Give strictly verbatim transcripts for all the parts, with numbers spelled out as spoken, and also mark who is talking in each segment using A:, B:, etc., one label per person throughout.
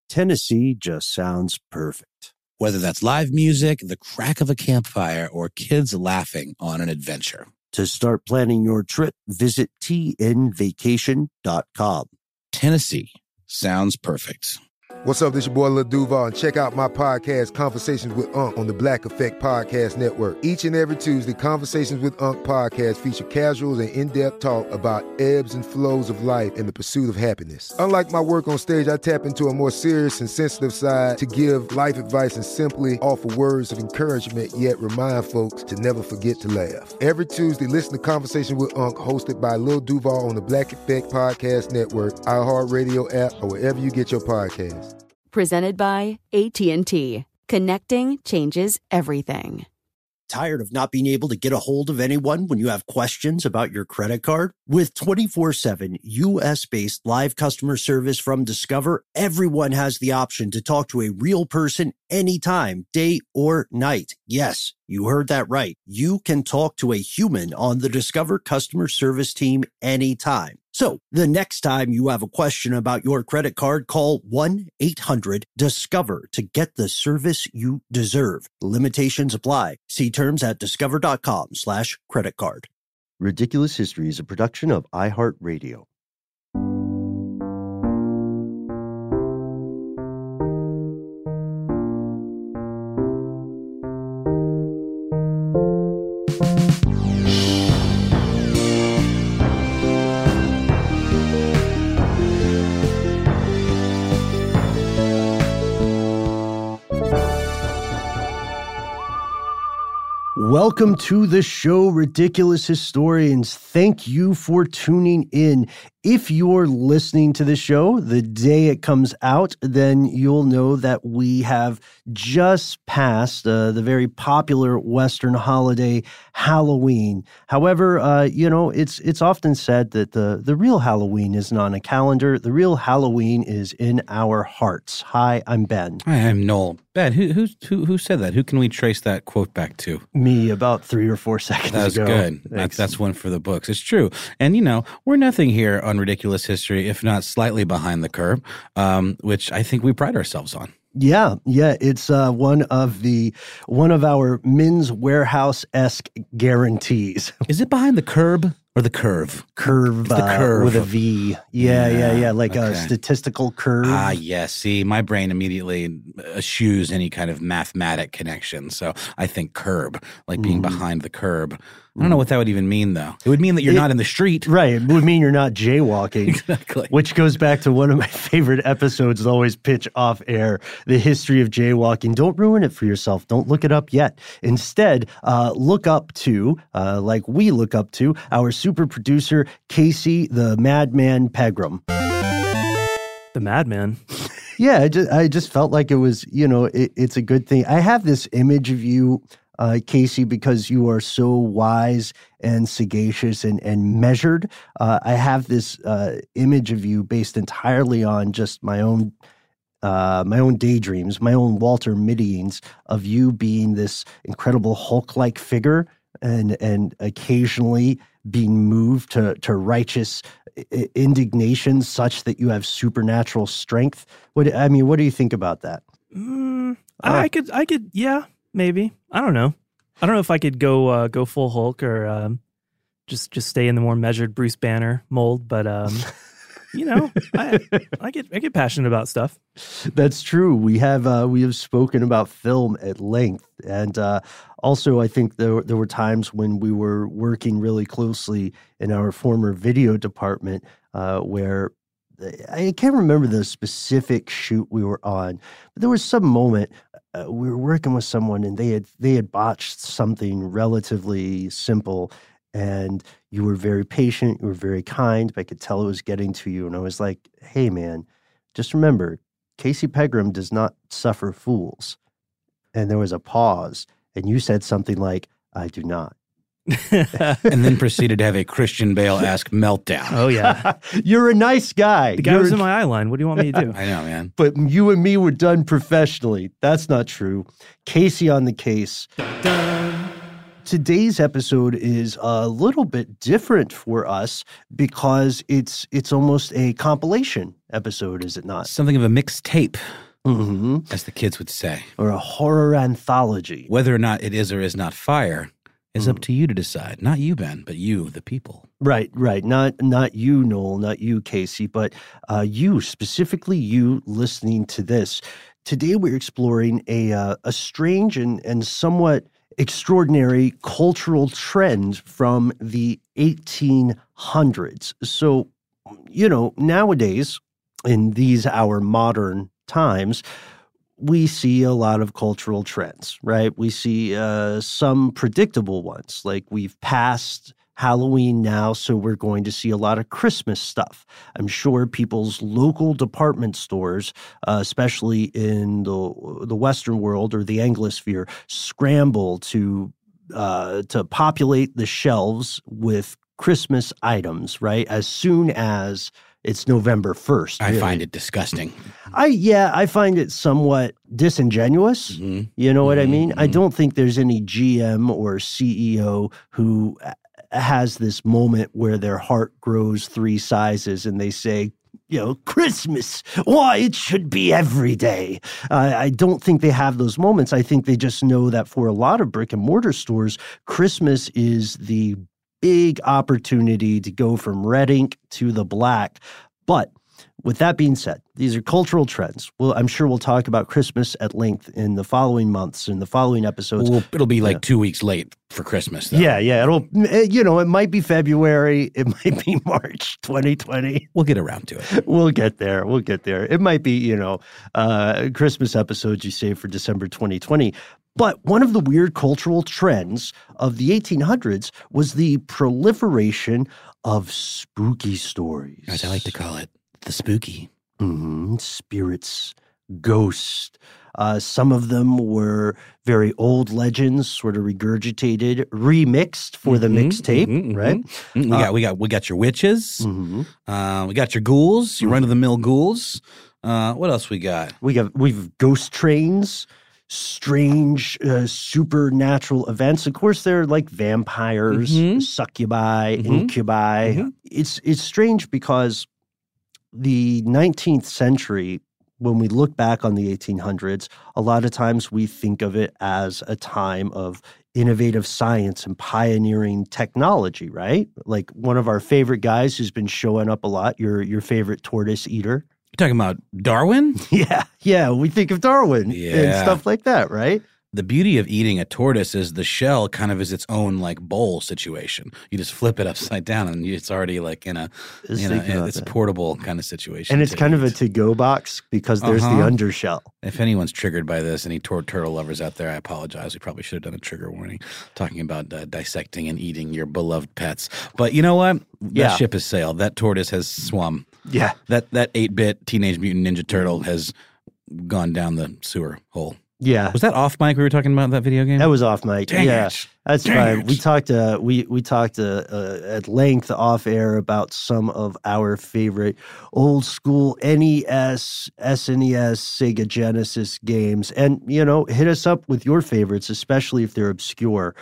A: Tennessee just sounds perfect.
B: Whether that's live music, the crack of a campfire, or kids laughing on an adventure.
A: To start planning your trip, visit T N vacation dot com.
B: Tennessee sounds perfect.
C: What's up, this your boy Lil Duval, and check out my podcast, Conversations with Unc, on the Black Effect Podcast Network. Each and every Tuesday, Conversations with Unc podcast feature casuals and in-depth talk about ebbs and flows of life and the pursuit of happiness. Unlike my work on stage, I tap into a more serious and sensitive side to give life advice and simply offer words of encouragement, yet remind folks to never forget to laugh. Every Tuesday, listen to Conversation with Unc, hosted by Lil Duval on the Black Effect Podcast Network, iHeartRadio app, or wherever you get your podcasts.
D: Presented by A T and T. Connecting changes everything.
A: Tired of not being able to get a hold of anyone when you have questions about your credit card? With twenty-four seven U S-based live customer service from Discover, everyone has the option to talk to a real person anytime, day or night. Yes, you heard that right. You can talk to a human on the Discover customer service team anytime. So the next time you have a question about your credit card, call one eight hundred discover to get the service you deserve. Limitations apply. See terms at discover.com slash credit card. Ridiculous History is a production of iHeartRadio. Welcome to the show, Ridiculous Historians. Thank you for tuning in. If you're listening to the show the day it comes out, then you'll know that we have just passed uh, the very popular Western holiday, Halloween. However, uh, you know, it's it's often said that the, the real Halloween isn't on a calendar. The real Halloween is in our hearts. Hi, I'm Ben.
B: Hi, I'm Noel. Ben, who who who, who said that? Who can we trace that quote back to?
A: Me, about three or four seconds ago.
B: That was
A: ago.
B: good. That's, that's one for the books. It's true. And, you know, we're nothing here on Ridiculous History, if not slightly behind the curve, um, which I think we pride ourselves on.
A: Yeah, yeah, it's uh, one of the one of our Men's Warehouse-esque guarantees.
B: Is it behind the curb or the curve?
A: Curve,
B: the
A: uh,
B: curve
A: with a V. Yeah, yeah, yeah, yeah like
B: okay.
A: a statistical curve.
B: Ah, yes. See, my brain immediately eschews any kind of mathematic connection. So I think curb, like being mm. behind the curb. I don't know what that would even mean, though. It would mean that you're it, not in the street.
A: Right. It would mean you're not jaywalking.
B: Exactly.
A: Which goes back to one of my favorite episodes that always pitch off air, the history of jaywalking. Don't ruin it for yourself. Don't look it up yet. Instead, uh, look up to, uh, like we look up to, our super producer, Casey the Madman Pegram.
E: The Madman?
A: Yeah, I just, I just felt like it was, you know, it, it's a good thing. I have this image of you, Uh, Casey, because you are so wise and sagacious and, and measured. Uh, I have this uh, image of you based entirely on just my own uh, my own daydreams, my own Walter Mittyings of you being this incredible Hulk-like figure and and occasionally being moved to, to righteous indignation such that you have supernatural strength. What I mean, what do you think about that?
E: Mm, uh, I could, I could, yeah. Maybe. I don't know. I don't know if I could go uh, go full Hulk or um, just just stay in the more measured Bruce Banner mold. But um, you know, I, I get I get passionate about stuff.
A: That's true. We have uh, we have spoken about film at length, and uh, also I think there there were times when we were working really closely in our former video department uh, where. I can't remember the specific shoot we were on, but there was some moment uh, we were working with someone and they had they had botched something relatively simple, and you were very patient, you were very kind, but I could tell it was getting to you, and I was like, "Hey, man, just remember, Casey Pegram does not suffer fools." And there was a pause, and you said something like, "I do not."
B: And then proceeded to have a Christian Bale-esque meltdown.
E: Oh, yeah.
A: You're a nice guy.
E: The guy
A: You're
E: was
A: a...
E: in my eye line. What do you want me to do?
B: I know, man.
A: But you and me were done professionally. That's not true. Casey on the case.
E: Dun,
A: today's episode is a little bit different for us because it's it's almost a compilation episode, is it not?
B: Something of a mixtape,
A: Mm-hmm.
B: as the kids would say.
A: Or a horror anthology.
B: Whether or not it is or is not fire is
A: Mm.
B: up to you to decide. Not you, Ben, but you, the people.
A: Right, right. Not not you, Noel, not you, Casey, but uh, you, specifically you listening to this. Today we're exploring a uh, a strange and, and somewhat extraordinary cultural trend from the eighteen hundreds. So, you know, nowadays, in these our modern times, we see a lot of cultural trends, right? We see uh, some predictable ones, like we've passed Halloween now, so we're going to see a lot of Christmas stuff. I'm sure people's local department stores, uh, especially in the the Western world or the Anglosphere, scramble to uh, to populate the shelves with Christmas items, right? As soon as it's November first.
B: I
A: really.
B: find it disgusting.
A: I yeah, I find it somewhat disingenuous.
B: Mm-hmm.
A: You know what I mean? I
B: Mhm.
A: don't think there's any G M or C E O who has this moment where their heart grows three sizes and they say, you know, Christmas, why, it should be every day. Uh, I don't think they have those moments. I think they just know that for a lot of brick and mortar stores, Christmas is the big opportunity to go from red ink to the black. But with that being said, these are cultural trends. Well, I'm sure we'll talk about Christmas at length in the following months, in the following episodes.
B: Well, it'll be like
A: Yeah.
B: two weeks late for Christmas, though.
A: Yeah, yeah. It'll, you know, it might be February. It might be March twenty twenty.
B: We'll get around to it.
A: We'll get there. We'll get there. It might be, you know, uh, Christmas episodes you save for December twenty twenty. But one of the weird cultural trends of the eighteen hundreds was the proliferation of spooky stories.
B: As I like to call it, the spooky.
A: Mhm. Spirits, ghosts. Uh, some of them were very old legends, sort of regurgitated, remixed for the
B: Mhm,
A: mixtape,
B: mhm,
A: right?
B: mhm. We
A: Uh,
B: got we got we got your witches.
A: Mhm.
B: Uh, we got your ghouls, your run of the mill ghouls. Uh, what else we got?
A: We got we've ghost trains, strange uh, supernatural events. Of course, they're like vampires,
B: Mhm.
A: succubi,
B: Mhm.
A: incubi.
B: Mhm.
A: It's it's strange because the nineteenth century, when we look back on the eighteen hundreds, a lot of times we think of it as a time of innovative science and pioneering technology, right? Like one of our favorite guys who's been showing up a lot, your your favorite tortoise eater.
B: You talking about Darwin?
A: Yeah, yeah, we think of Darwin and
B: Yeah.
A: stuff like that, right?
B: The beauty of eating a tortoise is the shell kind of is its own like bowl situation. You just flip it upside down and it's already like in a,
A: Just
B: you know,
A: thinking about
B: it's a
A: that.
B: portable kind of situation.
A: And it's
B: to
A: kind of a
B: eat.
A: to-go box because there's the
B: Uh-huh.
A: undershell.
B: If anyone's triggered by this, any tor- turtle lovers out there, I apologize. We probably should have done a trigger warning talking about uh, dissecting and eating your beloved pets. But you know what? That
A: Yeah.
B: ship has sailed. That tortoise has swum.
A: Yeah.
B: That that eight-bit Teenage Mutant Ninja Turtle has gone down the sewer hole.
A: Yeah.
B: Was that off mic we were talking about that video game?
A: That was off mic.
B: Dang
A: yeah.
B: it.
A: That's
B: Dang
A: fine.
B: it.
A: We talked uh we we talked uh, uh, at length off air about some of our favorite old school N E S, S N E S, Sega Genesis games. And you know, hit us up with your favorites, especially if they're obscure.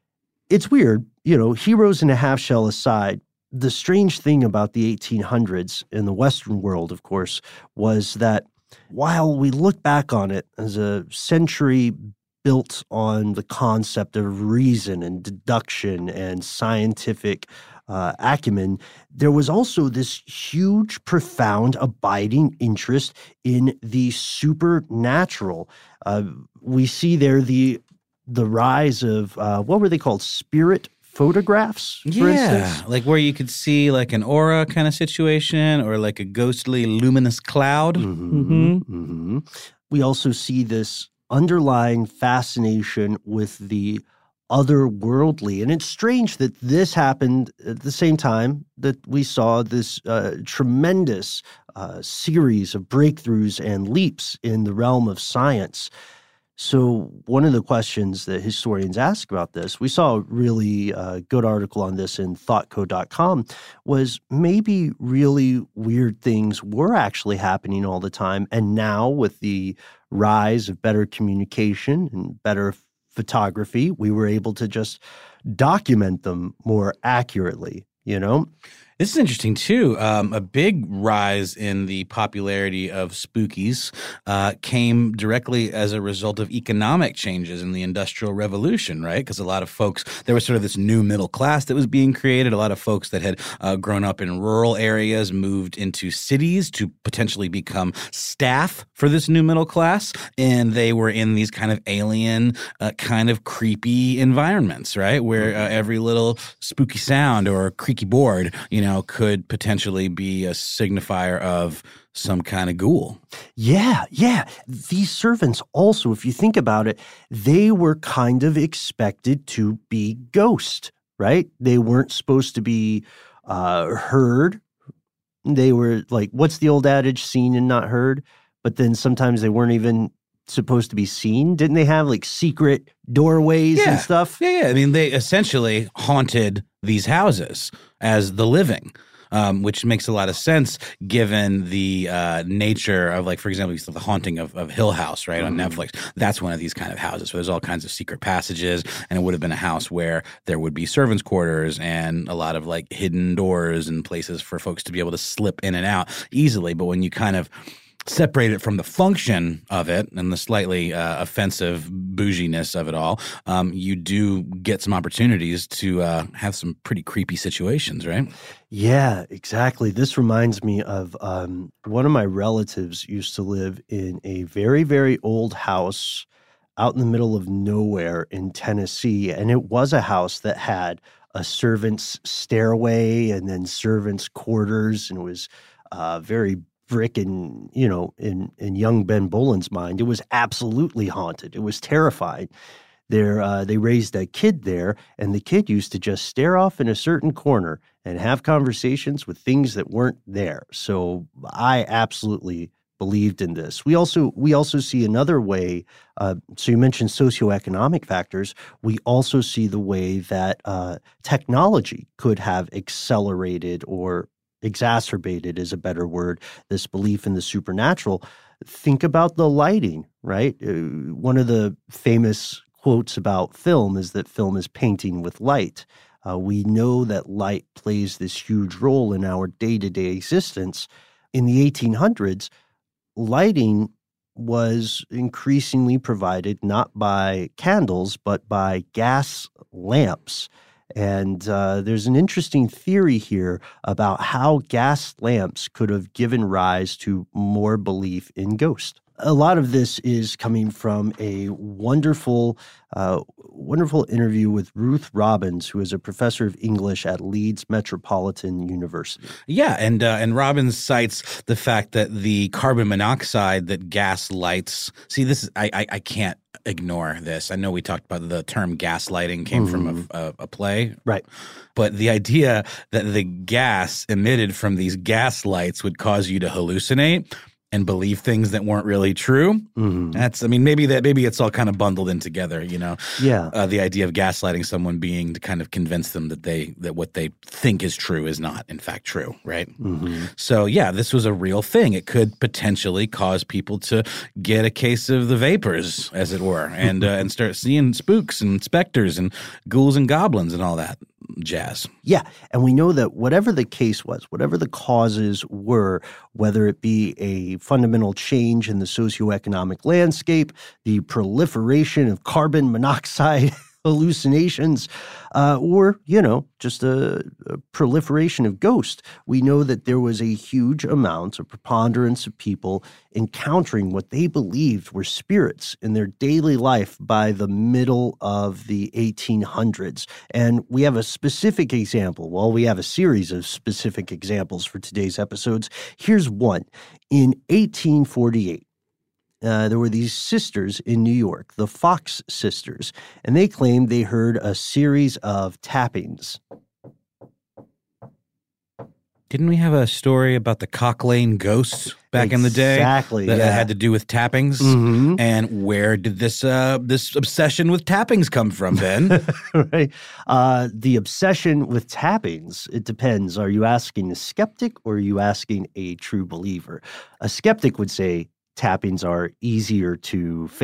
A: It's weird, you know, Heroes in a Half Shell aside, the strange thing about the eighteen hundreds in the Western world, of course, was that while we look back on it as a century built on the concept of reason and deduction and scientific uh, acumen, there was also this huge, profound, abiding interest in the supernatural. Uh, we see there the the rise of, uh, what were they called? Spirit photographs, for
B: Yeah,
A: instance?
B: like where you could see like an aura kind of situation or like a ghostly luminous cloud.
A: Mhm, mhm. We also see this underlying fascination with the otherworldly. And it's strange that this happened at the same time that we saw this uh, tremendous uh, series of breakthroughs and leaps in the realm of science. So one of the questions that historians ask about this, we saw a really uh, good article on this in thought co dot com, was maybe really weird things were actually happening all the time. And now with the rise of better communication and better photography, we were able to just document them more accurately, you know?
B: This is interesting, too. Um, a big rise in the popularity of spookies uh, came directly as a result of economic changes in the Industrial Revolution, right? Because a lot of folks, there was sort of this new middle class that was being created. A lot of folks that had uh, grown up in rural areas moved into cities to potentially become staff for this new middle class. And they were in these kind of alien, uh, kind of creepy environments, right? Where uh, every little spooky sound or creaky board, you know, could potentially be a signifier of some kind of ghoul.
A: Yeah, yeah. These servants also, if you think about it, they were kind of expected to be ghosts, right? They weren't supposed to be uh, heard. They were like, what's the old adage, seen and not heard? But then sometimes they weren't even supposed to be seen. Didn't they have like secret doorways
B: yeah.
A: and stuff?
B: Yeah, yeah. I mean, they essentially haunted these houses as the living. Um, which makes a lot of sense given the uh, nature of, like, for example, the haunting of, of Hill House, right, on mm. Netflix. That's one of these kind of houses where there's all kinds of secret passages, and it would have been a house where there would be servants' quarters and a lot of, like, hidden doors and places for folks to be able to slip in and out easily. But when you kind of separate it from the function of it and the slightly uh, offensive bouginess of it all, um, you do get some opportunities to uh, have some pretty creepy situations, right?
A: Yeah, exactly. This reminds me of um, one of my relatives used to live in a very, very old house out in the middle of nowhere in Tennessee. And it was a house that had a servant's stairway and then servants' quarters. And it was uh, very brick and, you know, in, in young Ben Boland's mind, it was absolutely haunted. It was terrifying. There, uh, they raised a kid there, and the kid used to just stare off in a certain corner and have conversations with things that weren't there. So I absolutely believed in this. We also we also see another way. Uh, so you mentioned socioeconomic factors. We also see the way that uh, technology could have accelerated or exacerbated is a better word, this belief in the supernatural. Think about the lighting, right? Uh, one of the famous quotes about film is that film is painting with light. Uh, we know that light plays this huge role in our day-to-day existence. In the eighteen hundreds, lighting was increasingly provided not by candles, but by gas lamps. And uh, there's an interesting theory here about how gas lamps could have given rise to more belief in ghosts. A lot of this is coming from a wonderful, uh, wonderful interview with Ruth Robbins, who is a professor of English at Leeds Metropolitan University.
B: Yeah, and uh, and Robbins cites the fact that the carbon monoxide that gas lights. See, this is I I, I can't ignore this. I know we talked about the term gaslighting came mm-hmm. from a, a, a play,
A: right?
B: But the idea that the gas emitted from these gas lights would cause you to hallucinate and believe things that weren't really true. Mm-hmm. That's, I mean, maybe that maybe it's all kind of bundled in together, you know.
A: Yeah.
B: Uh, the idea of gaslighting someone being to kind of convince them that they that what they think is true is not in fact true, right? Mm-hmm. So yeah, this was a real thing. It could potentially cause people to get a case of the vapors, as it were, and uh, and start seeing spooks and specters and ghouls and goblins and all that jazz.
A: Yeah, and we know that whatever the case was, whatever the causes were, whether it be a fundamental change in the socioeconomic landscape, the proliferation of carbon monoxide hallucinations, uh, or, you know, just a, a proliferation of ghosts, we know that there was a huge amount, a preponderance of people encountering what they believed were spirits in their daily life by the middle of the eighteen hundreds. And we have a specific example. Well, we have a series of specific examples for today's episodes. Here's one. In eighteen forty-eight, Uh, there were these sisters in New York, the Fox sisters, and they claimed they heard a series of tappings.
B: Didn't we have a story about the Cock Lane ghosts back
A: exactly,
B: in the day?
A: Exactly,
B: that
A: yeah.
B: had to do with tappings?
A: Mm-hmm.
B: And where did this uh, this obsession with tappings come from, Ben?
A: Right. Uh, the obsession with tappings, it depends. Are you asking a skeptic or are you asking a true believer? A skeptic would say tappings are easier to fake.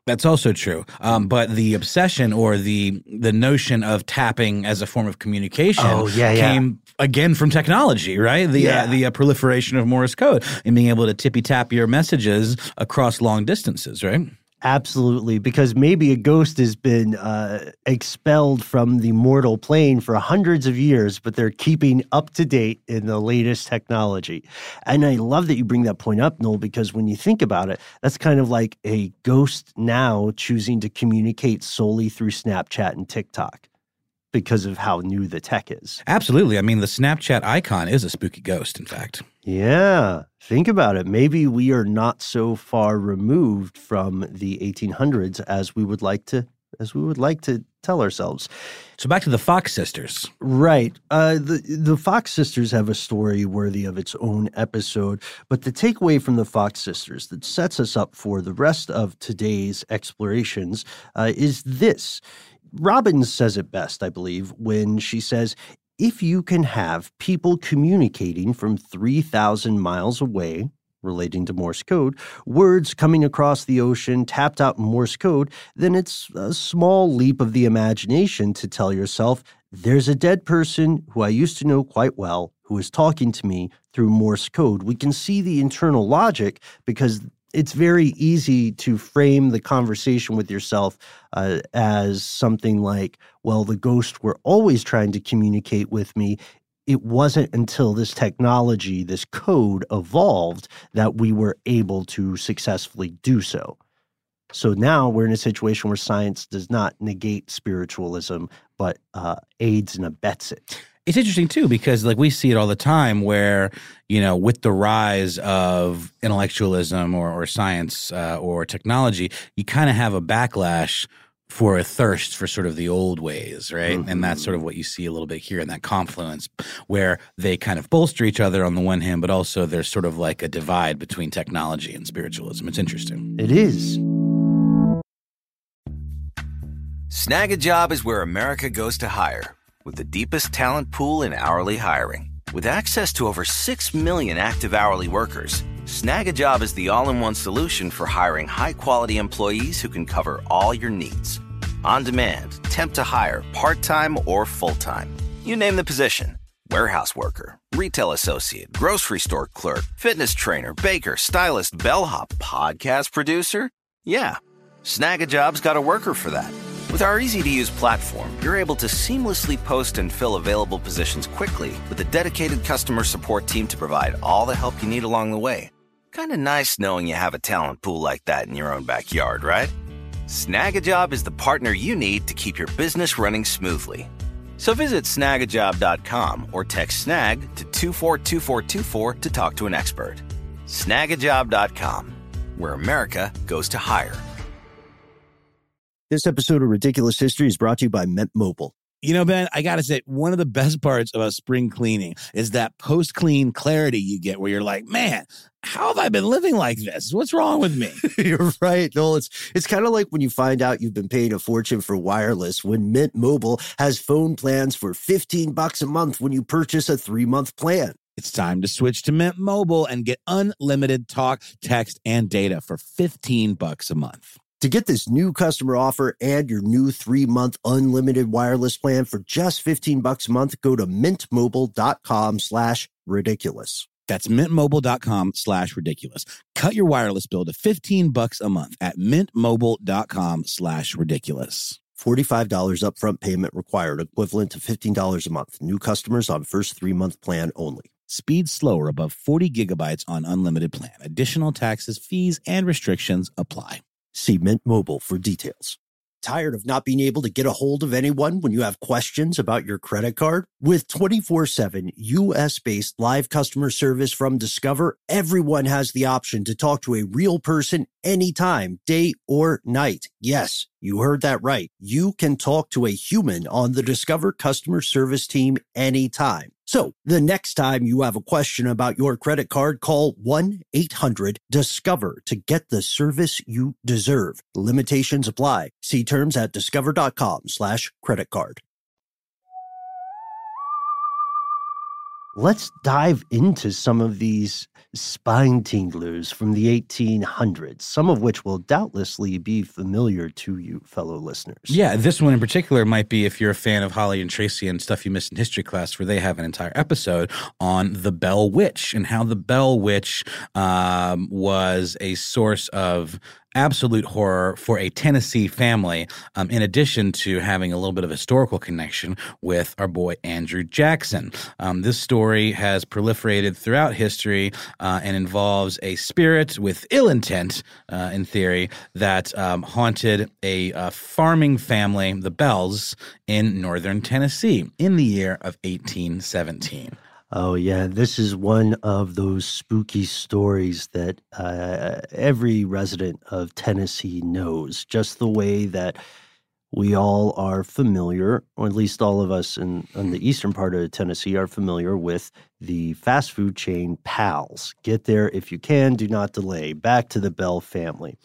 B: That's also true. Um, but the obsession or the the notion of tapping as a form of communication
A: oh, yeah, yeah.
B: came again from technology, right? The
A: yeah.
B: uh, the uh, proliferation of Morse code and being able to tippy tap your messages across long distances, right?
A: Absolutely, because maybe a ghost has been uh, expelled from the mortal plane for hundreds of years, but they're keeping up to date in the latest technology. And I love that you bring that point up, Noel, because when you think about it, that's kind of like a ghost now choosing to communicate solely through Snapchat and TikTok because of how new the tech is.
B: Absolutely. I mean, the Snapchat icon is a spooky ghost, in fact.
A: Yeah, think about it. Maybe we are not so far removed from the eighteen hundreds as we would like to as we would like to tell ourselves.
B: So back to the Fox sisters.
A: Right. Uh, the the Fox sisters have a story worthy of its own episode, but the takeaway from the Fox sisters that sets us up for the rest of today's explorations uh, is this. Robbins says it best, I believe, when she says, if you can have people communicating from three thousand miles away, relating to Morse code, words coming across the ocean tapped out in Morse code, then it's a small leap of the imagination to tell yourself, there's a dead person who I used to know quite well who is talking to me through Morse code. We can see the internal logic because it's very easy to frame the conversation with yourself uh, as something like, well, the ghosts were always trying to communicate with me. It wasn't until this technology, this code evolved that we were able to successfully do so. So now we're in a situation where science does not negate spiritualism, but uh, aids and abets it.
B: It's interesting, too, because like we see it all the time where, you know, with the rise of intellectualism or, or science uh, or technology, you kind of have a backlash for a thirst for sort of the old ways, right? Mm-hmm. And that's sort of what you see a little bit here in that confluence where they kind of bolster each other on the one hand, but also there's sort of like a divide between technology and spiritualism. It's interesting.
A: It is.
F: Snag a Job is where America goes to hire, with the deepest talent pool in hourly hiring. With access to over six million active hourly workers, Snag a Job is the all-in-one solution for hiring high-quality employees who can cover all your needs. On demand, temp to hire, part-time or full-time. You name the position. Warehouse worker, retail associate, grocery store clerk, fitness trainer, baker, stylist, bellhop, podcast producer. Yeah, Snag a Job's got a worker for that. With our easy-to-use platform, you're able to seamlessly post and fill available positions quickly with a dedicated customer support team to provide all the help you need along the way. Kind of nice knowing you have a talent pool like that in your own backyard, right? Snag a Job is the partner you need to keep your business running smoothly. So visit snag a job dot com or text SNAG to two four two four two four to talk to an expert. snag a job dot com, where America goes to hire.
A: This episode of Ridiculous History is brought to you by Mint Mobile.
B: You know, Ben, I got to say, one of the best parts about spring cleaning is that post-clean clarity you get where you're like, man, how have I been living like this? What's wrong with me?
A: You're right, Noel. It's, it's kind of like when you find out you've been paying a fortune for wireless when Mint Mobile has phone plans for fifteen bucks a month when you purchase a three-month plan.
B: It's time to switch to Mint Mobile and get unlimited talk, text, and data for fifteen bucks a month.
A: To get this new customer offer and your new three-month unlimited wireless plan for just fifteen bucks a month, go to mintmobile.com slash ridiculous.
B: That's mintmobile.com slash ridiculous. Cut your wireless bill to fifteen bucks a month at mintmobile.com slash ridiculous.
A: forty-five dollars upfront payment required, equivalent to fifteen dollars a month. New customers on first three-month plan only.
B: Speed slower above forty gigabytes on unlimited plan. Additional taxes, fees, and restrictions apply.
A: See Mint Mobile for details. Tired of not being able to get a hold of anyone when you have questions about your credit card? With twenty-four seven U S-based live customer service from Discover, everyone has the option to talk to a real person anytime, day or night. Yes, you heard that right. You can talk to a human on the Discover customer service team anytime. So the next time you have a question about your credit card, call one eight hundred discover to get the service you deserve. Limitations apply. See terms at discover.com slash credit card. let's dive into some of these spine tinglers from the eighteen hundreds, some of which will doubtlessly be familiar to you, fellow listeners.
B: Yeah, this one in particular might be if you're a fan of Holly and Tracy and Stuff You Missed in History Class, where they have an entire episode on the Bell Witch and how the Bell Witch um, was a source of absolute horror for a Tennessee family, um, in addition to having a little bit of historical connection with our boy Andrew Jackson. Um, this story has proliferated throughout history uh, and involves a spirit with ill intent, uh, in theory, that um, haunted a, a farming family, the Bells, in northern Tennessee in the year of eighteen seventeen.
A: Oh, yeah. This is one of those spooky stories that uh, every resident of Tennessee knows, just the way that we all are familiar, or at least all of us in, in the eastern part of Tennessee are familiar with the fast food chain Pal's. Get there if you can. Do not delay. Back to the Bell family.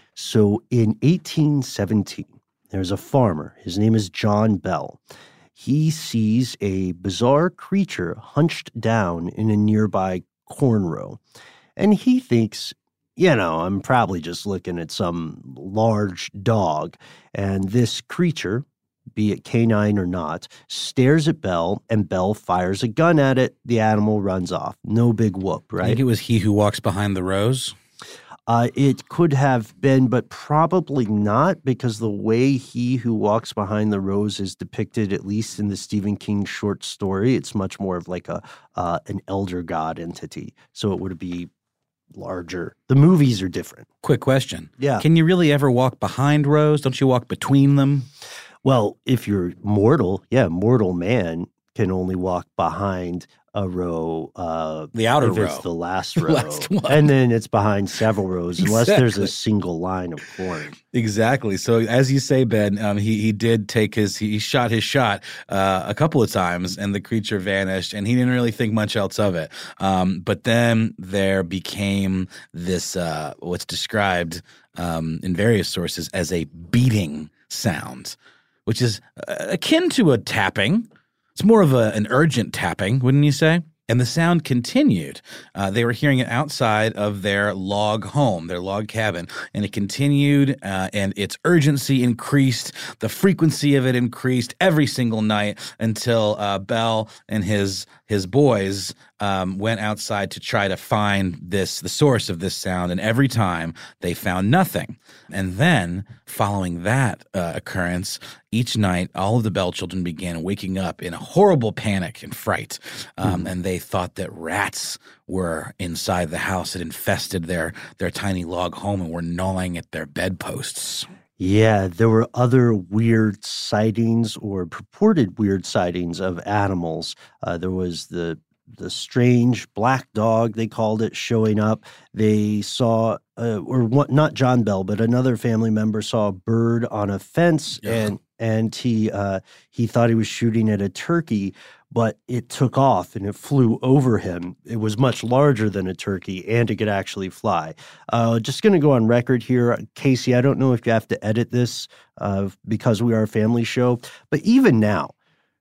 A: So in eighteen seventeen, there's a farmer. His name is John Bell. He sees a bizarre creature hunched down in a nearby corn row. And he thinks, you know, I'm probably just looking at some large dog. And this creature, be it canine or not, stares at Bell, and Bell fires a gun at it. The animal runs off. No big whoop, right?
B: I think it was He Who Walks Behind the Rose.
A: Uh, it could have been, but probably not, because the way He Who Walks Behind the Rose is depicted, at least in the Stephen King short story, it's much more of like a uh, an elder god entity. So it would be larger. The movies are different.
B: Quick question.
A: Yeah.
B: Can you really ever walk behind Rose? Don't you walk between them?
A: Well, if you're mortal, yeah, mortal man can only walk behind a row. Uh,
B: the outer
A: if
B: row.
A: It's the last row.
B: Last one.
A: And then it's behind several rows, unless
B: Exactly.
A: there's a single line of corn.
B: Exactly. So as you say, Ben, um, he he did take his he shot his shot uh, a couple of times, and the creature vanished, and he didn't really think much else of it. Um, but then there became this uh, what's described um, in various sources as a beating sound, which is uh, akin to a tapping. It's more of a, an urgent tapping, wouldn't you say? And the sound continued. Uh, they were hearing it outside of their log home, their log cabin, and it continued, uh, and its urgency increased. The frequency of it increased every single night until uh, Bell and his his boys um, went outside to try to find this, the source of this sound, and every time they found nothing. And then, following that uh, occurrence, each night, all of the Bell children began waking up in a horrible panic and fright, um, mm. and they thought that rats were inside the house that infested their their tiny log home and were gnawing at their bedposts.
A: Yeah, there were other weird sightings or purported weird sightings of animals. Uh, there was the the strange black dog, they called it, showing up. They saw, uh, or one, not John Bell, but another family member saw a bird on a fence, yeah. and and he uh, he thought he was shooting at a turkey, but it took off and it flew over him. It was much larger than a turkey, and it could actually fly. Uh, just going to go on record here, Casey, I don't know if you have to edit this uh, because we are a family show, but even now,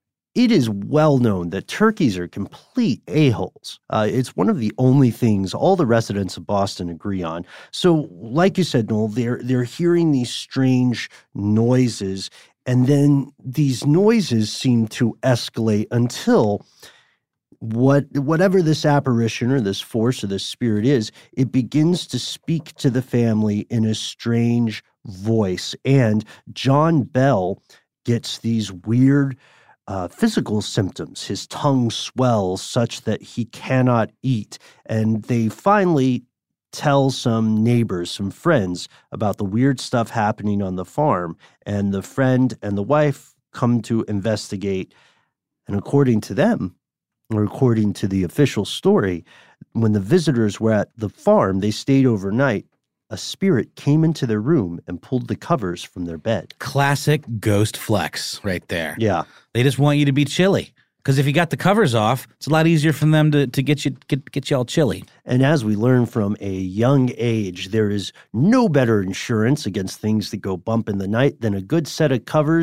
A: it is well known that turkeys are complete a-holes. Uh, it's one of the only things all the residents of Boston agree on. So, like you said, Noel, they're they're hearing these strange noises, and then these noises seem to escalate until what whatever this apparition or this force or this spirit is, it begins to speak to the family in a strange voice. And John Bell gets these weird Uh, physical symptoms. His tongue swells such that he cannot eat. And they finally tell some neighbors, some friends, about the weird stuff happening on the farm. And the friend and the wife come to investigate. And according to them, or according to the official story, when the visitors were at the farm, they stayed overnight. A spirit came into their room and pulled the covers from their bed.
B: Classic ghost flex right there.
A: Yeah.
B: They just want you to be chilly. Because if you got the covers off, it's a lot easier for them to, to get you get, get you all chilly.
A: And as we learn from a young age, there is no better insurance against things that go bump in the night than a good set of covers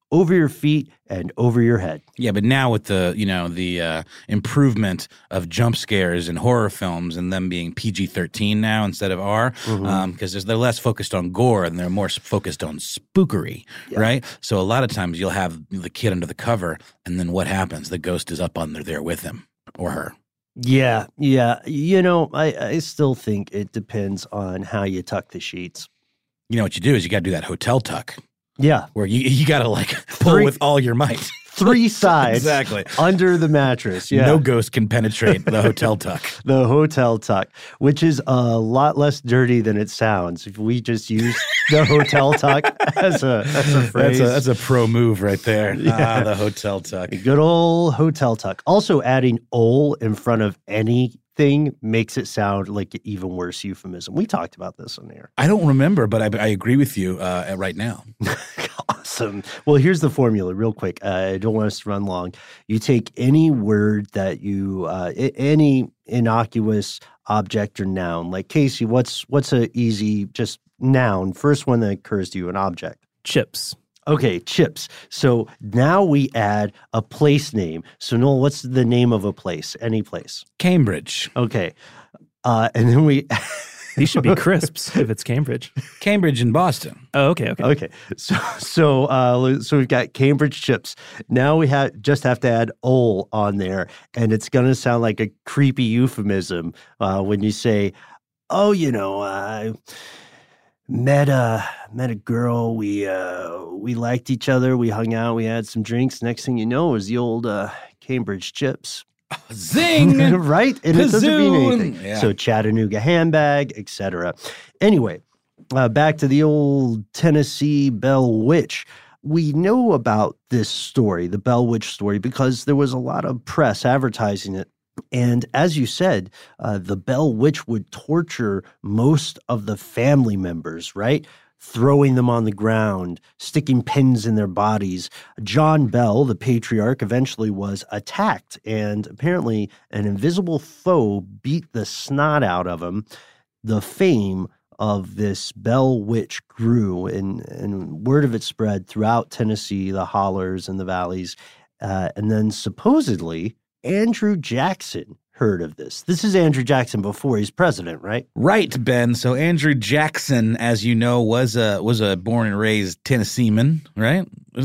A: over your feet and over your head.
B: Yeah, but now with the, you know, the uh, improvement of jump scares in horror films and them being P G thirteen now instead of R, because mm-hmm. um, they're less focused on gore and they're more focused on spookery, yeah. right? So a lot of times you'll have the kid under the cover, and then what happens? The ghost is up under there with him or her.
A: Yeah, yeah. You know, I, I still think it depends on how you tuck the sheets.
B: You know what you do is you got to do that hotel tuck.
A: Yeah.
B: Where you, you got to like pull Three. with all your might.
A: Three sides
B: exactly.
A: under the mattress. Yeah.
B: No ghost can penetrate the hotel tuck.
A: The hotel tuck, which is a lot less dirty than it sounds. If we just use the hotel tuck as a, as a phrase.
B: That's a, that's a pro move right there. Yeah. Ah, the hotel tuck.
A: A good old hotel tuck. Also adding "ol" in front of anything makes it sound like an even worse euphemism. We talked about this on air.
B: I don't remember, but I, I agree with you uh, right now.
A: Awesome. Well, here's the formula real quick. Uh, I don't want us to run long. You take any word that you, uh, any innocuous object or noun. Like, Casey, what's what's a easy, just noun, first one that occurs to you, an object?
E: Chips.
A: Okay, chips. So now we add a place name. So Noel, what's the name of a place? Any place?
B: Cambridge.
A: Okay. Uh, and then we...
E: These should be crisps if it's Cambridge.
B: Cambridge in Boston.
E: Oh, okay, okay.
A: Okay. So so uh, so we've got Cambridge chips. Now we have just have to add "ol" on there, and it's going to sound like a creepy euphemism uh, when you say, "Oh, you know, I met a met a girl. We uh, we liked each other. We hung out. We had some drinks. Next thing you know, it was the old uh, Cambridge chips."
B: Zing!
A: Right? And Kazoon! It doesn't mean anything.
B: Yeah.
A: So Chattanooga handbag, et cetera. Anyway, uh, back to the old Tennessee Bell Witch. We know about this story, the Bell Witch story, because there was a lot of press advertising it. And as you said, uh, the Bell Witch would torture most of the family members, right? Throwing them on the ground, sticking pins in their bodies. John Bell, the patriarch, eventually was attacked, and apparently an invisible foe beat the snot out of him. The fame of this Bell Witch grew, and, and word of it spread throughout Tennessee, the hollers and the valleys. Uh, and then supposedly Andrew Jackson heard of this. This is Andrew Jackson before he's president, right?
B: Right, Ben. So Andrew Jackson, as you know, was a was a born and raised Tennesseeman, right?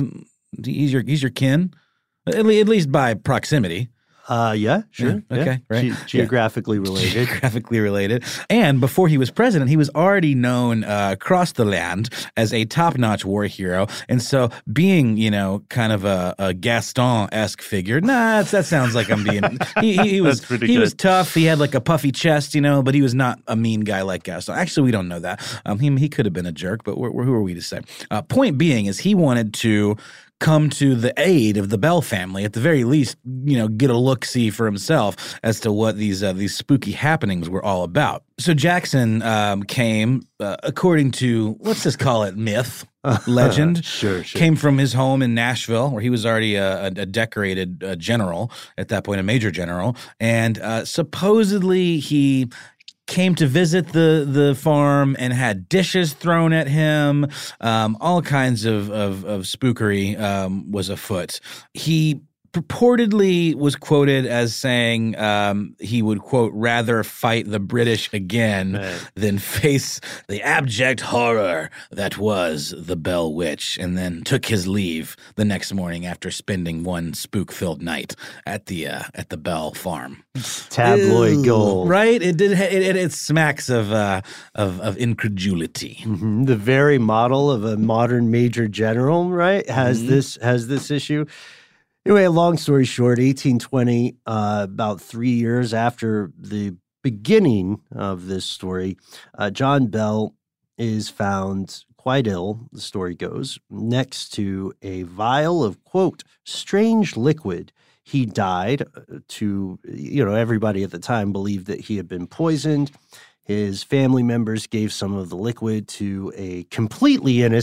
B: He's your he's your kin, at least by proximity.
A: Uh, yeah, sure.
B: Yeah, okay,
A: yeah.
B: right.
A: Ge- geographically
B: yeah.
A: related.
B: Geographically related. And before he was president, he was already known uh, across the land as a top-notch war hero. And so being, you know, kind of a, a Gaston-esque figure, nah, that sounds like I'm being, he, he, he was he
A: good.
B: was tough. He had like a puffy chest, you know, but he was not a mean guy like Gaston. Actually, we don't know that. Um, he, he could have been a jerk, but we're, we're, who are we to say? Uh, point being is he wanted to come to the aid of the Bell family, at the very least, you know, get a look-see for himself as to what these uh, these spooky happenings were all about. So Jackson um, came, uh, according to, let's just call it myth, legend,
A: sure, sure.
B: came from his home in Nashville, where he was already a, a decorated uh, general, at that point a major general, and uh, supposedly he came to visit the the farm and had dishes thrown at him. Um, all kinds of, of, of spookery um, was afoot. He purportedly was quoted as saying um, he would, quote, rather fight the British again Man. than face the abject horror that was the Bell Witch, and then took his leave the next morning after spending one spook-filled night at the uh, at the Bell farm.
A: Tabloid Ew. gold,
B: right? It did. It, it, it smacks of uh, of, of incredulity.
A: Mm-hmm. The very model of a modern major general, right, has mm-hmm. this has this issue. Anyway, long story short, eighteen twenty, uh, about three years after the beginning of this story, uh, John Bell is found quite ill, the story goes, next to a vial of, quote, strange liquid. He died to, you know, everybody at the time believed that he had been poisoned. His family members gave some of the liquid to a completely innocent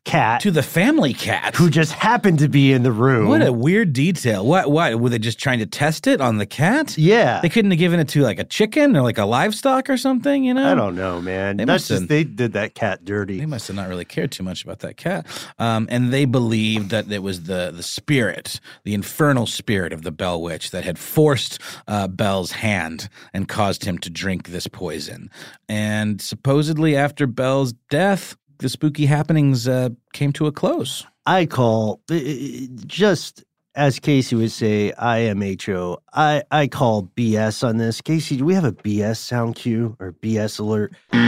A: cat
B: To the family cat.
A: who just happened to be in the room.
B: What a weird detail. What, what, were they just trying to test it on the cat?
A: Yeah.
B: They couldn't have given it to like a chicken or like a livestock or something, you know?
A: I don't know, man.
B: They
A: That's
B: must have-
A: just, they did that cat dirty.
B: They must have not really cared too much about that cat. Um, and they believed that it was the, the spirit, the infernal spirit of the Bell Witch that had forced uh, Bell's hand and caused him to drink this poison. And supposedly after Bell's death, the spooky happenings uh, came to a close.
A: I call, uh, just as Casey would say, I M H O, I, I call B S on this. Casey, do we have a B S sound cue or B S alert?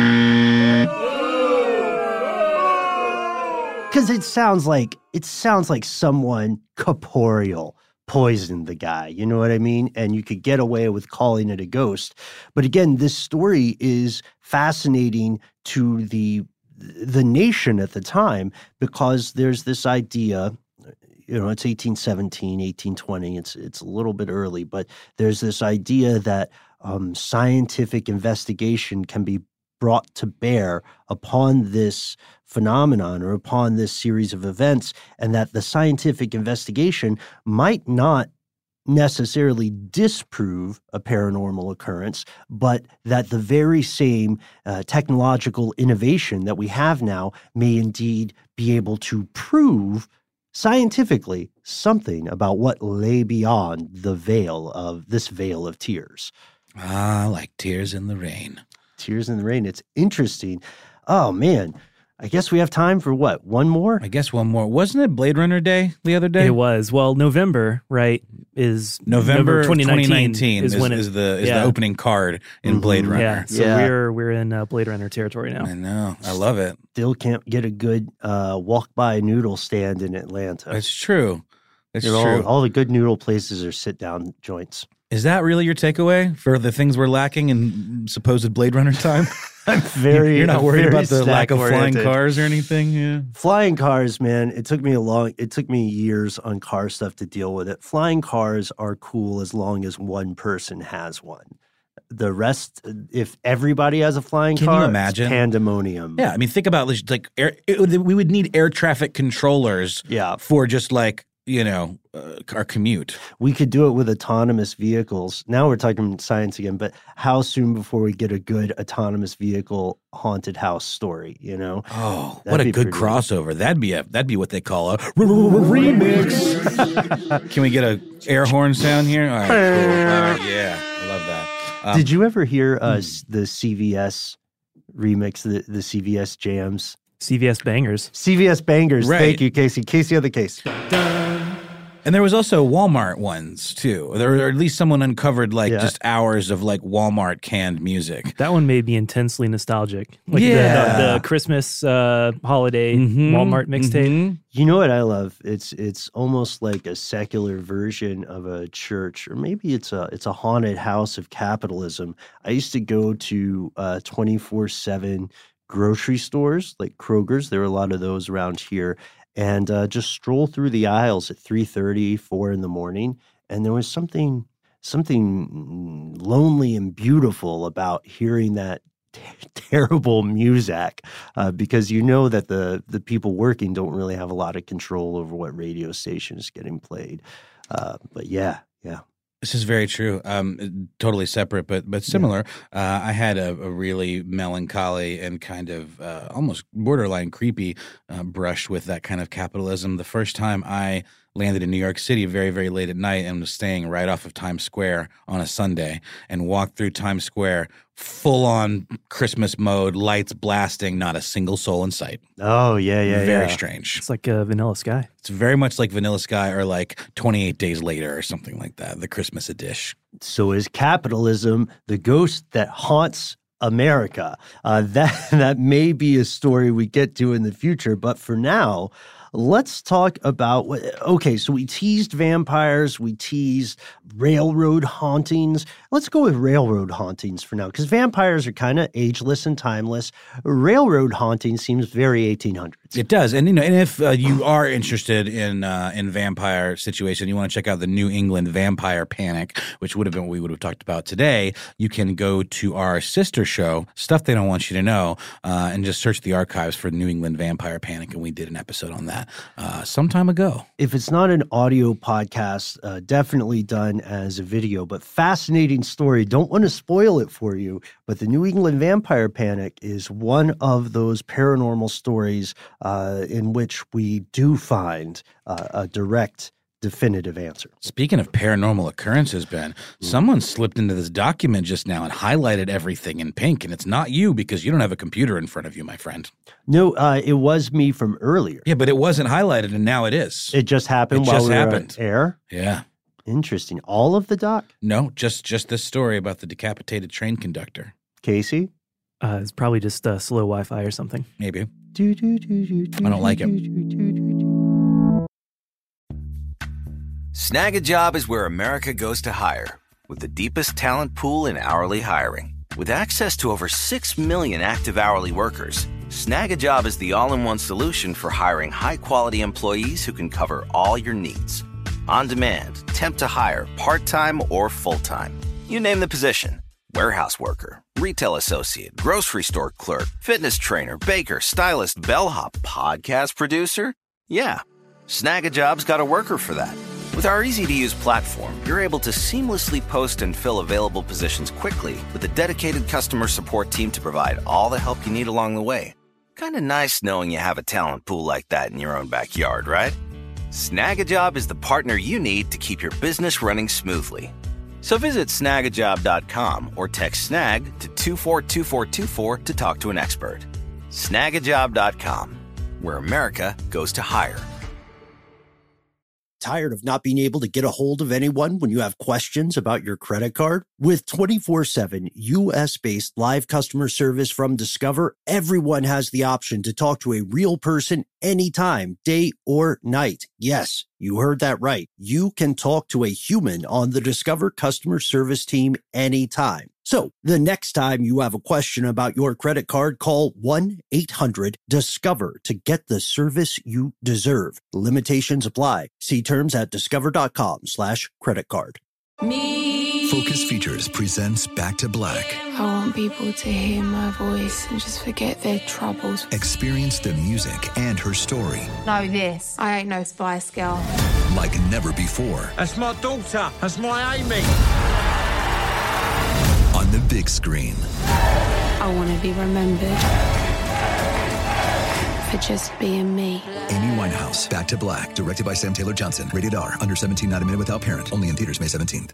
A: Because it sounds like, it sounds like someone corporeal poisoned the guy, you know what I mean? And you could get away with calling it a ghost. But again, this story is fascinating to the the nation at the time because there's this idea, you know, it's eighteen seventeen, eighteen twenty, it's it's a little bit early, but there's this idea that um, scientific investigation can be brought to bear upon this phenomenon or upon this series of events, and that the scientific investigation might not necessarily disprove a paranormal occurrence, but that the very same uh, technological innovation that we have now may indeed be able to prove scientifically something about what lay beyond the veil of this veil of tears.
B: Ah, like tears in the rain.
A: Tears in the rain. It's interesting. Oh, man. I guess we have time for what? One more?
B: I guess one more. Wasn't it Blade Runner Day the other day?
E: It was. Well, November, right, is
B: November,
E: twenty nineteen,
B: twenty nineteen
E: is,
B: is,
E: when it,
B: is the is
E: yeah.
B: the opening card in
A: Mhm.
B: Blade Runner.
E: Yeah, so
A: Yeah.
E: we're we're in uh, Blade Runner territory now.
B: I know. I love it.
A: Still can't get a good uh, walk-by noodle stand in Atlanta.
B: It's true. It's
A: You know,
B: true.
A: all, all the good noodle places are sit-down joints.
B: Is that really your takeaway for the things we're lacking in supposed Blade Runner time?
A: I'm very.
B: You're not
A: I'm
B: worried
A: very
B: about the lack of flying
A: snack-oriented.
B: cars or anything? Yeah.
A: Flying cars, man. It took me a long. It took me years on car stuff to deal with it. Flying cars are cool as long as one person has one. The rest, if everybody has a flying
B: Can
A: car,
B: you
A: it's
B: imagine?
A: pandemonium.
B: Yeah, I mean, think about this, like air, it, would- we would need air traffic controllers
A: Yeah.
B: for just like, you know, uh, our commute.
A: We could do it with autonomous vehicles. Now we're talking science again, but how soon before we get a good autonomous vehicle haunted house story, you know?
B: Oh,
A: That'd
B: what a
A: be
B: good
A: pretty-
B: crossover. That'd be a that'd be what they call a remix. Can we get a air horn sound here? All right, cool. All right, yeah, I love that. Um,
A: Did you ever hear uh,
B: hmm.
A: s- the C V S remix, the, the C V S jams?
E: C V S bangers.
A: C V S bangers.
B: Right.
A: Thank you, Casey. Casey on the case.
B: And there was also Walmart ones too. There, or at least someone uncovered like
A: Yeah.
B: just hours of like Walmart canned music.
E: That one made me intensely nostalgic. Like the-
B: Yeah.
E: the, the Christmas uh, holiday
B: Mhm,
E: Walmart mixtape.
B: mhm.
A: You know what I love? It's it's almost like a secular version of a church, or maybe it's a it's a haunted house of capitalism. I used to go to uh, twenty-four seven grocery stores like Kroger's. There were a lot of those around here, and uh, just stroll through the aisles at three thirty, four in the morning, and there was something something lonely and beautiful about hearing that terrible music, uh, because you know that the the people working don't really have a lot of control over what radio station is getting played. Uh, but yeah, yeah.
B: This is very true. Um, totally separate, but but similar. Uh, I had a, a really melancholy and kind of uh, almost borderline creepy uh, brush with that kind of capitalism. The first time I landed in New York City very, very late at night and was staying right off of Times Square on a Sunday and walked through Times Square full on Christmas mode, lights blasting, not a single soul in sight.
A: Oh yeah, yeah,
B: very
A: yeah.
B: strange.
E: It's like a Vanilla Sky.
B: It's very much like Vanilla Sky or like twenty-eight Days Later or something like that, the Christmas edition.
A: So is capitalism the ghost that haunts America? Uh, that that may be a story we get to in the future, but for now, let's talk about what. Okay, so we teased vampires, we teased railroad hauntings. Let's go with railroad hauntings for now, because vampires are kind of ageless and timeless. Railroad haunting seems very eighteen hundreds.
B: It does, and you know, and if uh, you are interested in uh, in vampire situation, you want to check out the New England Vampire Panic, which would have been what we would have talked about today. You can go to our sister show, Stuff They Don't Want You to Know, uh, and just search the archives for New England Vampire Panic, and we did an episode on that uh, some time ago.
A: If it's not an audio podcast, uh, definitely done as a video, but fascinating story. Don't want to spoil it for you, but the New England Vampire Panic is one of those paranormal stories uh, in which we do find uh, a direct, definitive answer.
B: Speaking of paranormal occurrences, Ben, someone slipped into this document just now and highlighted everything in pink, and it's not you because you don't have a computer in front of you, my friend.
A: No, uh, it was me from earlier.
B: Yeah, but it wasn't highlighted, and now it is.
A: It just happened
B: It
A: while
B: just
A: we were
B: happened.
A: on air?
B: Yeah.
A: Interesting. All of the doc?
B: No, just just this story about the decapitated train conductor.
A: Casey?
E: Uh, it's probably just uh, slow Wi-Fi or something.
B: Maybe.
A: Do, do, do, do, do,
B: I don't like it.
A: do, do, do, do, do.
F: Snag a Job is where America goes to hire, with the deepest talent pool in hourly hiring. With access to over six million active hourly workers, Snag a Job is the all-in-one solution for hiring high-quality employees who can cover all your needs. On demand, temp to hire, part-time or full-time. You name the position. Warehouse worker, retail associate, grocery store clerk, fitness trainer, baker, stylist, bellhop, podcast producer. Yeah, Snag a Job's got a worker for that. With our easy-to-use platform, you're able to seamlessly post and fill available positions quickly with a dedicated customer support team to provide all the help you need along the way. Kind of nice knowing you have a talent pool like that in your own backyard, right? Snag a Job is the partner you need to keep your business running smoothly. So visit snag a job dot com or text snag to two four two four two four to talk to an expert. snag a job dot com, where America goes to hire.
A: Tired of not being able to get a hold of anyone when you have questions about your credit card? With twenty-four seven U S-based live customer service from Discover, everyone has the option to talk to a real person anytime, day or night. Yes, you heard that right. You can talk to a human on the Discover customer service team anytime. So the next time you have a question about your credit card, call one eight hundred discover to get the service you deserve. Limitations apply. See terms at discover.com slash credit card.
G: Me. Focus Features presents Back to Black.
H: I want people to hear my voice and just forget their troubles.
G: Experience the music and her story.
H: Know this, I ain't no Spice Girl.
G: Like never before.
I: That's my daughter. That's my Amy.
G: On the big screen.
H: I want to be remembered for just being me.
G: Amy Winehouse, Back to Black, directed by Sam Taylor Johnson. Rated R, under seventeen, not a minute without parent. Only in theaters May seventeenth.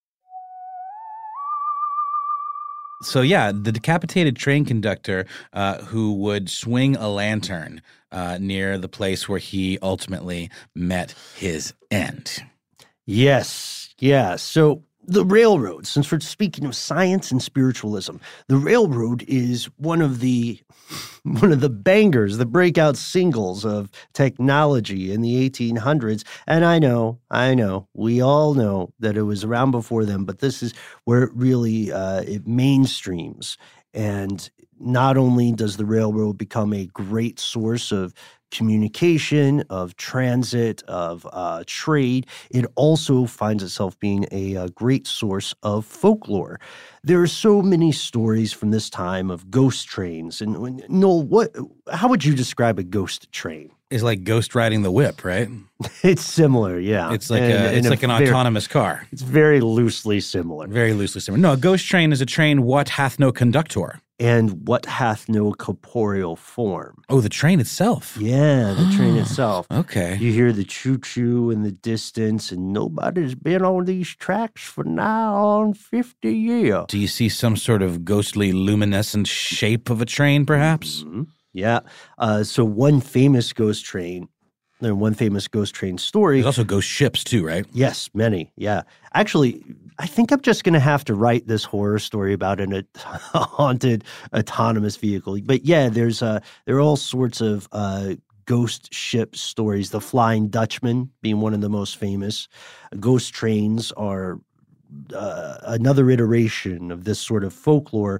B: So yeah, the decapitated train conductor uh, who would swing a lantern uh, near the place where he ultimately met his end.
A: Yes, yeah. So the railroad, since we're speaking of science and spiritualism, the railroad is one of the one of the bangers, the breakout singles of technology in the eighteen hundreds. And I know, I know, we all know that it was around before them, but this is where it really uh, it mainstreams. And not only does the railroad become a great source of communication, of transit, of uh, trade, it also finds itself being a, a great source of folklore. There are so many stories from this time of ghost trains. And when, Noel, what? How would you describe a ghost train?
B: It's like ghost riding the whip, right?
A: It's similar, yeah.
B: It's like
A: And-
B: a, it's
A: and
B: like an
A: very-
B: autonomous car.
A: It's very loosely similar.
B: Very loosely similar. No, a ghost train is a train what hath no conductor.
A: And what hath no corporeal form?
B: Oh, the train itself.
A: Yeah, the train itself.
B: Okay.
A: You hear the choo-choo in the distance, and nobody's been on these tracks for nigh on fifty years.
B: Do you see some sort of ghostly luminescent shape of a train, perhaps?
A: Mm-hmm. Yeah. Uh, so one famous ghost train, there one famous ghost train story.
B: There's also ghost ships too, right?
A: Yes, many. Yeah. Actually, I think I'm just going to have to write this horror story about an, a haunted autonomous vehicle. But yeah, there's uh, there are all sorts of uh, ghost ship stories. The Flying Dutchman being one of the most famous. Ghost trains are uh, another iteration of this sort of folklore.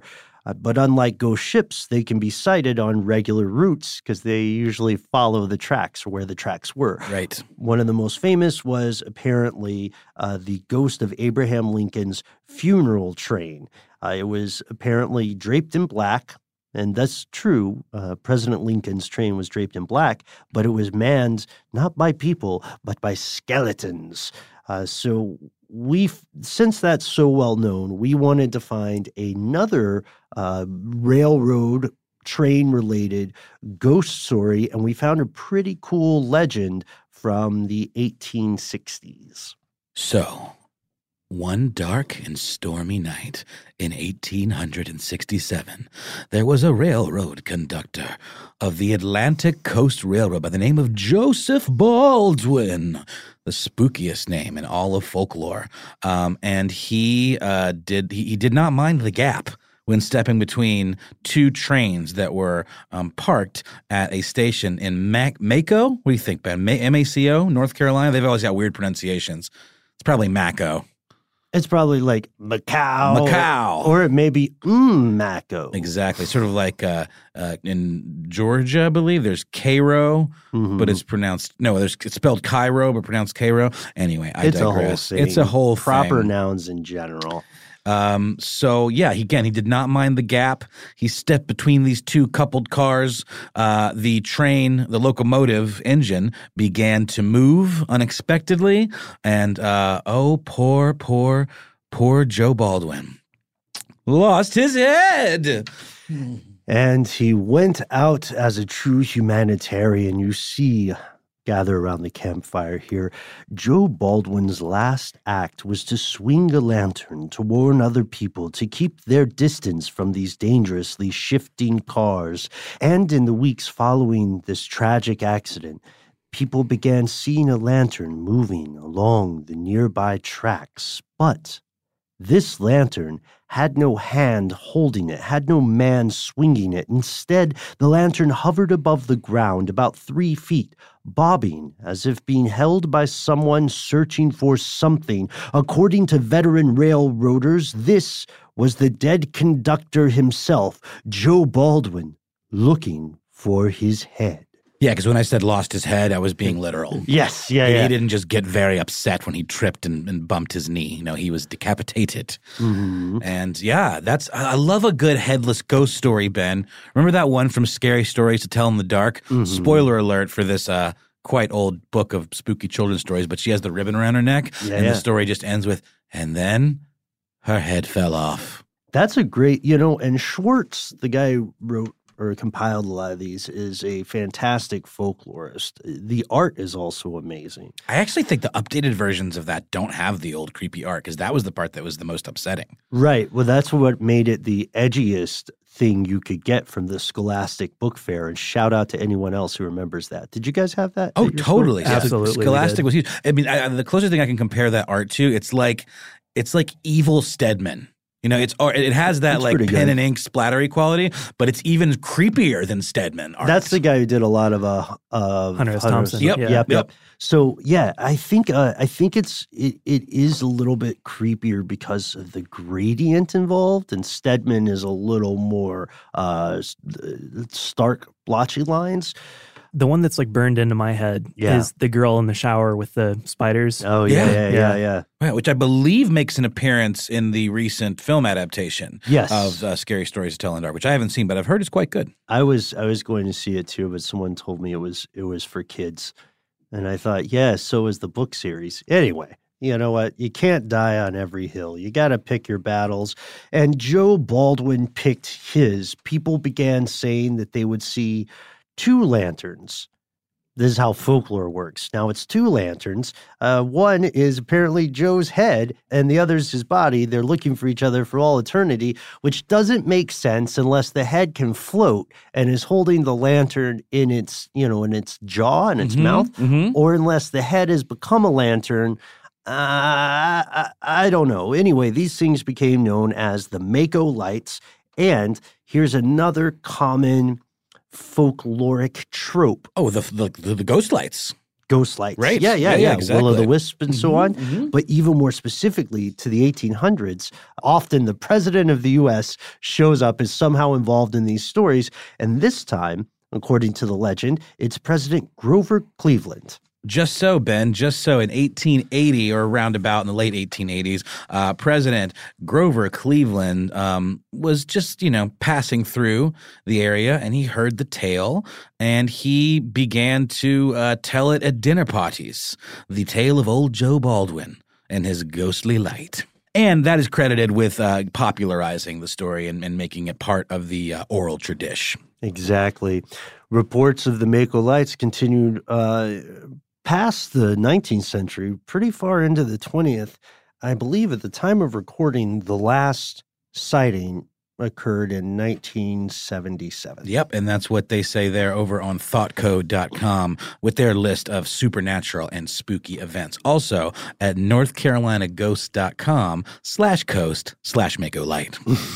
A: Uh, but unlike ghost ships, they can be sighted on regular routes because they usually follow the tracks or where the tracks were.
B: Right.
A: One of the most famous was apparently uh, the ghost of Abraham Lincoln's funeral train. Uh, it was apparently draped in black. And that's true. Uh, President Lincoln's train was draped in black, but it was manned not by people, but by skeletons. Uh, so we, since that's so well known, we wanted to find another uh, railroad train-related ghost story, and we found a pretty cool legend from the eighteen sixties.
B: So, one dark and stormy night in eighteen sixty-seven, there was a railroad conductor of the Atlantic Coast Railroad by the name of Joseph Baldwin, the spookiest name in all of folklore. Um, and he uh, did he, he did not mind the gap when stepping between two trains that were um, parked at a station in Mac- Maco. What do you think, Ben? Ma- M A C O, North Carolina? They've always got weird pronunciations. It's probably Maco.
A: It's probably like Macau.
B: Macau.
A: Or it may be mm, Maco.
B: Exactly. Sort of like uh, uh, in Georgia, I believe, there's Cairo,
A: mm-hmm.
B: but it's pronounced, no, there's, it's spelled Cairo, but pronounced Cairo. Anyway, I
A: it's
B: digress.
A: A whole
B: it's a whole
A: Proper
B: thing.
A: nouns in general.
B: Um, so yeah, he, again, he did not mind the gap. He stepped between these two coupled cars. Uh, the train, the locomotive engine began to move unexpectedly. And, uh, oh, poor, poor, poor Joe Baldwin lost his head.
A: And he went out as a true humanitarian. You see, gather around the campfire here. Joe Baldwin's last act was to swing a lantern to warn other people to keep their distance from these dangerously shifting cars. And in the weeks following this tragic accident, people began seeing a lantern moving along the nearby tracks. But this lantern had no hand holding it, had no man swinging it. Instead, the lantern hovered above the ground about three feet, bobbing as if being held by someone searching for something. According to veteran railroaders, this was the dead conductor himself, Joe Baldwin, looking for his head.
B: Yeah, because when I said lost his head, I was being literal.
A: Yes, yeah,
B: he,
A: yeah.
B: He didn't just get very upset when he tripped and, and bumped his knee. No, he was decapitated.
A: Mm-hmm.
B: And yeah, that's I love a good headless ghost story, Ben. Remember that one from Scary Stories to Tell in the Dark? Mm-hmm. Spoiler alert for this uh, quite old book of spooky children's stories, but she has the ribbon around her neck,
A: yeah,
B: and
A: yeah.
B: the story just ends with, and then her head fell off.
A: That's a great, you know, and Schwartz, the guy who wrote or compiled a lot of these, is a fantastic folklorist. The art is also amazing.
B: I actually think the updated versions of that don't have the old creepy art because that was the part that was the most upsetting.
A: Right. Well, that's what made it the edgiest thing you could get from the Scholastic Book Fair. And shout out to anyone else who remembers that. Did you guys have that?
B: Oh, totally.
E: Yeah, absolutely.
B: Scholastic was huge. I mean, I, the closest thing I can compare that art to, it's like it's like evil Stedman. You know, it's it has that
A: That's
B: like pen
A: good.
B: and ink splattery quality, but it's even creepier than Stedman art.
A: That's the guy who did a lot of uh of
E: Hunter S. Thompson.
B: Yep,
A: Yep,
B: yep.
A: yep. So yeah, I think uh, I think it's it, it is a little bit creepier because of the gradient involved, and Stedman is a little more uh stark, blotchy lines.
E: The one that's like burned into my head
A: Yeah.
E: is the girl in the shower with the spiders.
A: Oh yeah,
B: Yeah,
A: yeah, yeah,
E: yeah.
A: yeah.
B: Right, which I believe makes an appearance in the recent film adaptation
A: Yes.
B: of uh, Scary Stories to Tell in the Dark, which I haven't seen, but I've heard is quite good.
A: I was I was going to see it too, but someone told me it was it was for kids, and I thought, yeah, so is the book series. Anyway, you know what? You can't die on every hill. You got to pick your battles. And Joe Baldwin picked his. People began saying that they would see two lanterns. This is how folklore works. Now, it's two lanterns. Uh, one is apparently Joe's head, and the other is his body. They're looking for each other for all eternity, which doesn't make sense unless the head can float and is holding the lantern in its, you know, in its jaw and its
B: Mhm,
A: mouth,
B: mhm.
A: or unless the head has become a lantern. Uh, I, I don't know. Anyway, these things became known as the Mako lights, and here's another common folkloric trope.
B: Oh, the the, the, the ghost lights.
A: ghost lights.
B: Right.
A: Yeah, yeah,
B: Yeah,
A: yeah.
B: yeah, exactly.
A: Will-o'-the-wisp and so on.
B: mhm.
A: But even more specifically to the eighteen hundreds, often the president of the U S shows up, is somehow involved in these stories. And this time, according to the legend, it's President Grover Cleveland.
B: Just so, Ben, just so in eighteen eighty or around about in the late eighteen eighties, uh, President Grover Cleveland um, was just, you know, passing through the area, and he heard the tale, and he began to uh, tell it at dinner parties, the tale of old Joe Baldwin and his ghostly light. And that is credited with uh, popularizing the story and, and making it part of the uh, oral tradition.
A: Exactly. Reports of the Mako lights continued uh, past the nineteenth century, pretty far into the twentieth. I believe at the time of recording, the last sighting occurred in nineteen seventy-seven.
B: Yep, and that's what they say there over on thought code dot com with their list of supernatural and spooky events. Also at north carolina ghost dot com slash coast slash Mako light.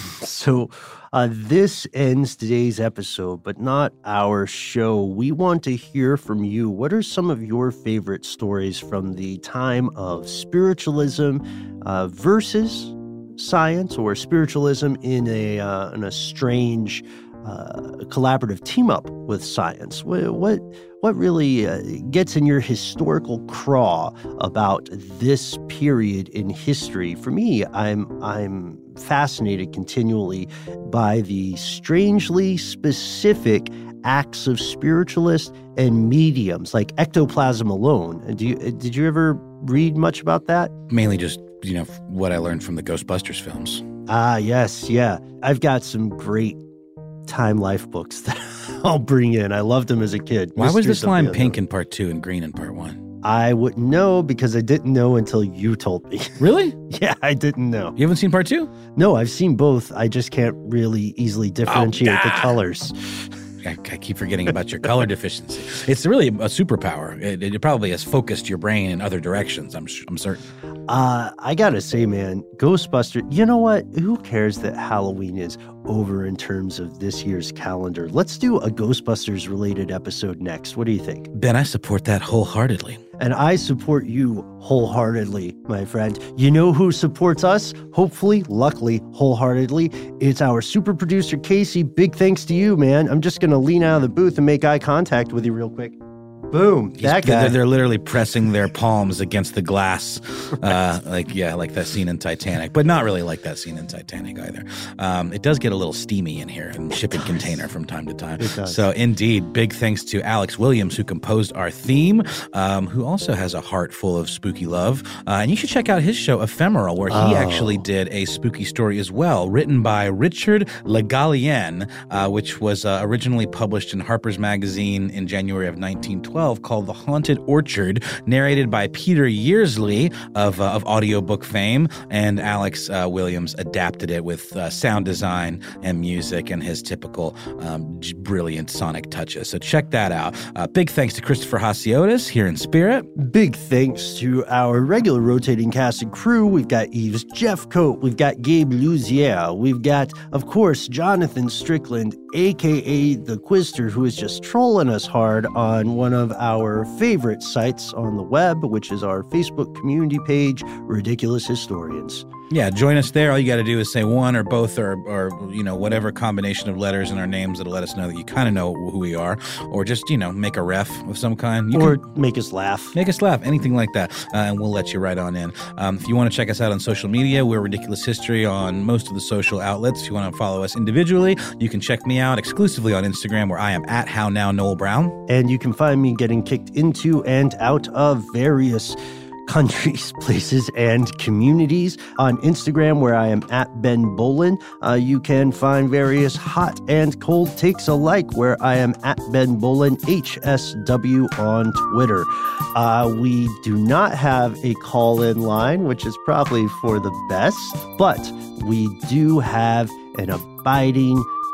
A: So uh, this ends today's episode, but not our show. We want to hear from you. What are some of your favorite stories from the time of spiritualism uh, versus science, or spiritualism in a uh, in a strange uh, collaborative team up with science? What what, what really uh, gets in your historical craw about this period in history? For me, I'm I'm fascinated continually by the strangely specific acts of spiritualists and mediums, like ectoplasm alone. Do you did you ever read much about that?
B: Mainly just, you know, what I learned from the Ghostbusters films.
A: Ah, yes, yeah. I've got some great Time Life books that I'll bring in. I loved them as a kid.
B: Why was the
A: Mysteries of
B: slime
A: Unknown.
B: pink in part two and green in part one?
A: I wouldn't know because I didn't know until you told me.
B: Really?
A: Yeah, I didn't know.
B: You haven't seen part two?
A: No, I've seen both. I just can't really easily differentiate
B: Oh,
A: the
B: God.
A: colors.
B: I, I keep forgetting about your color deficiency. It's really a superpower. It, it probably has focused your brain in other directions, I'm I'm certain.
A: Uh, I gotta say, man, Ghostbusters, you know what? Who cares that Halloween is over in terms of this year's calendar? Let's do a Ghostbusters-related episode next. What do you think?
B: Ben, I support that wholeheartedly.
A: And I support you wholeheartedly, my friend. You know who supports us? Hopefully, luckily, wholeheartedly. It's our super producer, Casey. Big thanks to you, man. I'm just going to lean out of the booth and make eye contact with you real quick. Boom. That guy.
B: They're, they're literally pressing their palms against the glass. Uh, like, yeah, like that scene in Titanic. But not really like that scene in Titanic either. Um, it does get a little steamy in here in shipping container from time to time.
A: It does.
B: So, indeed, big thanks to Alex Williams, who composed our theme, um, who also has a heart full of spooky love. Uh, and you should check out his show, Ephemeral, where he
A: Oh.
B: actually did a spooky story as well, written by Richard Le Gallienne, uh, which was uh, originally published in Harper's Magazine in January of nineteen twelve, called The Haunted Orchard, narrated by Peter Yearsley of, uh, of audiobook fame, and Alex uh, Williams adapted it with uh, sound design and music and his typical um, j- brilliant sonic touches. So check that out. Uh, big thanks to Christopher Hasiotis here in spirit.
A: Big thanks to our regular rotating cast and crew. We've got Yves Jeffcoat. We've got Gabe Luzier. We've got, of course, Jonathan Strickland, a k a. The Quizster, who is just trolling us hard on one of our favorite sites on the web, which is our Facebook community page, Ridiculous Historians.
B: Yeah, join us there. All you got to do is say one or both or, or, you know, whatever combination of letters in our names that'll let us know that you kind of know who we are, or just, you know, make a ref of some kind. You
A: or
B: can
A: make us laugh.
B: make us laugh, anything like that, uh, and we'll let you right on in. Um, if you want to check us out on social media, we're Ridiculous History on most of the social outlets. If you want to follow us individually, you can check me out exclusively on Instagram, where I am at How Now Noel Brown.
A: And you can find me getting kicked into and out of various countries, places, and communities on Instagram, where I am at Ben Bolin. Uh, you can find various hot and cold takes alike, where I am at Ben Bolin H S W on Twitter. Uh, we do not have a call-in line, which is probably for the best, but we do have an abiding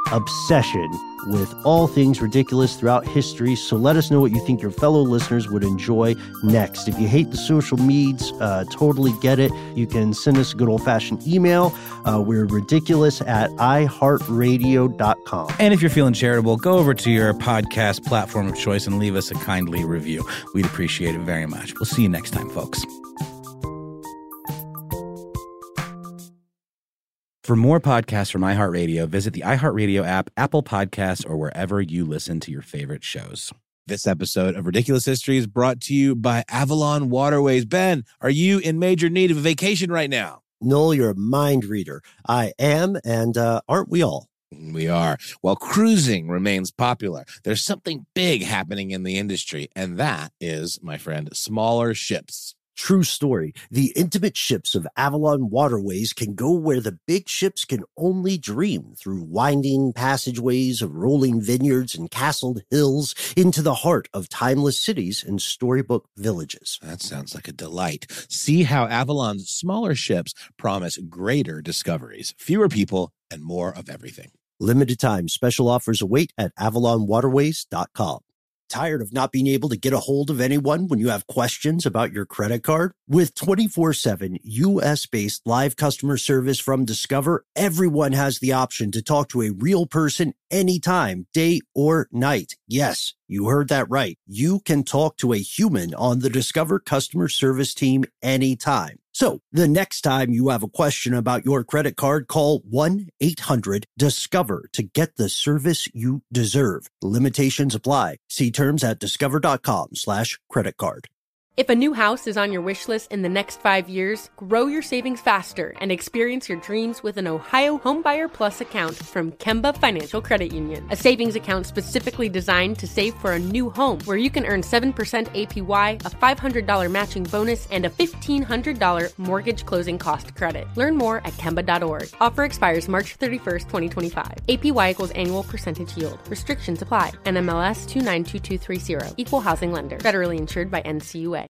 A: obsession with all things ridiculous throughout history. So let us know what you think your fellow listeners would enjoy next. If you hate the social meds, uh, totally get it. You can send us a good old-fashioned email. Uh, we're ridiculous at i heart radio dot com.
B: And if you're feeling charitable, go over to your podcast platform of choice and leave us a kindly review. We'd appreciate it very much. We'll see you next time, folks. For more podcasts from iHeartRadio, visit the iHeartRadio app, Apple Podcasts, or wherever you listen to your favorite shows.
J: This episode of Ridiculous History is brought to you by Avalon Waterways. Ben, are you in major need of a vacation right now?
K: Noel, you're a mind reader. I am, and uh, aren't we all?
J: We are. Well, cruising remains popular. There's something big happening in the industry, and that is, my friend, smaller ships.
K: True story. The intimate ships of Avalon Waterways can go where the big ships can only dream, through winding passageways of rolling vineyards and castled hills into the heart of timeless cities and storybook villages.
J: That sounds like a delight. See how Avalon's smaller ships promise greater discoveries, fewer people, and more of everything.
K: Limited time special offers await at avalon waterways dot com. Tired of not being able to get a hold of anyone when you have questions about your credit card? With twenty-four seven U S-based live customer service from Discover, everyone has the option to talk to a real person anytime, day or night. Yes, you heard that right. You can talk to a human on the Discover customer service team anytime. So the next time you have a question about your credit card, call one eight hundred discover to get the service you deserve. Limitations apply. See terms at discover.com slash credit card.
L: If a new house is on your wish list in the next five years, grow your savings faster and experience your dreams with an Ohio Homebuyer Plus account from Kemba Financial Credit Union. A savings account specifically designed to save for a new home, where you can earn seven percent A P Y, a five hundred dollars matching bonus, and a fifteen hundred dollars mortgage closing cost credit. Learn more at Kemba dot org. Offer expires March thirty-first, twenty twenty-five. A P Y equals annual percentage yield. Restrictions apply. N M L S two nine two two three zero. Equal housing lender. Federally insured by N C U A.